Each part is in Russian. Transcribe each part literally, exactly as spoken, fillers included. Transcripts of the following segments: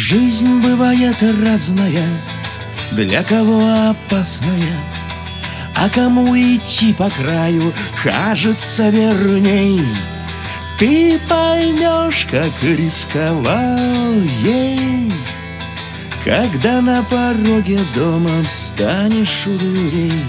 Жизнь бывает разная, для кого опасная, а кому идти по краю кажется верней. Ты поймешь, как рисковал ей, когда на пороге дома встанешь у дверей.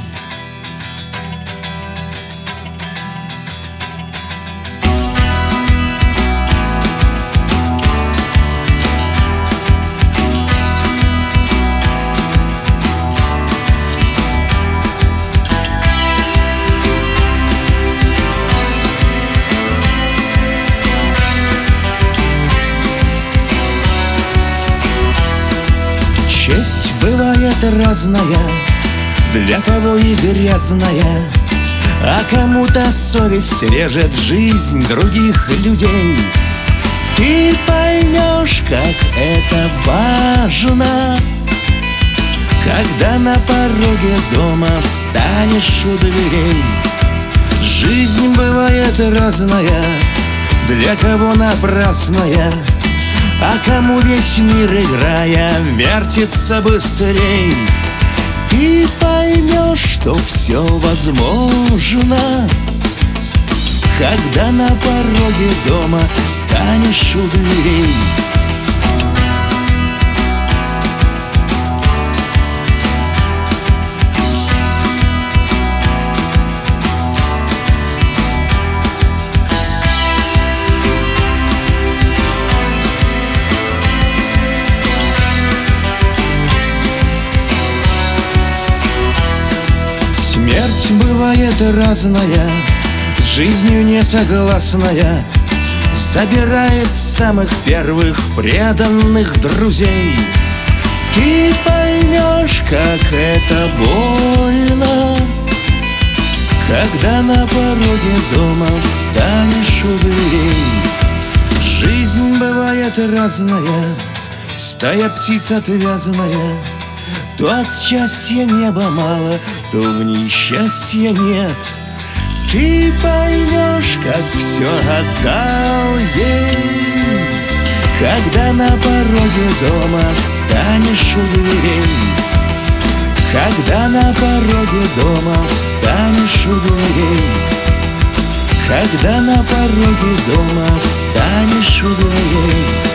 Честь бывает разная, для кого и грязная, а кому-то совесть режет жизнь других людей. Ты поймешь, как это важно, когда на пороге дома встанешь у дверей. Жизнь бывает разная, для кого напрасная, а кому весь мир, играя, вертится быстрей. Ты поймешь, что все возможно, когда на пороге дома встанешь у дверей. Смерть бывает разная, с жизнью не согласная, забирает самых первых преданных друзей. Ты поймешь, как это больно, когда на пороге дома встанешь у дверей. Жизнь бывает разная, стая птиц отвязная, то от счастья неба мало, то в ней счастья нет. Ты поймешь, как все отдал ей, когда на пороге дома встанешь у дверей. Когда на пороге дома встанешь у дверей. Когда на пороге дома встанешь у дверей.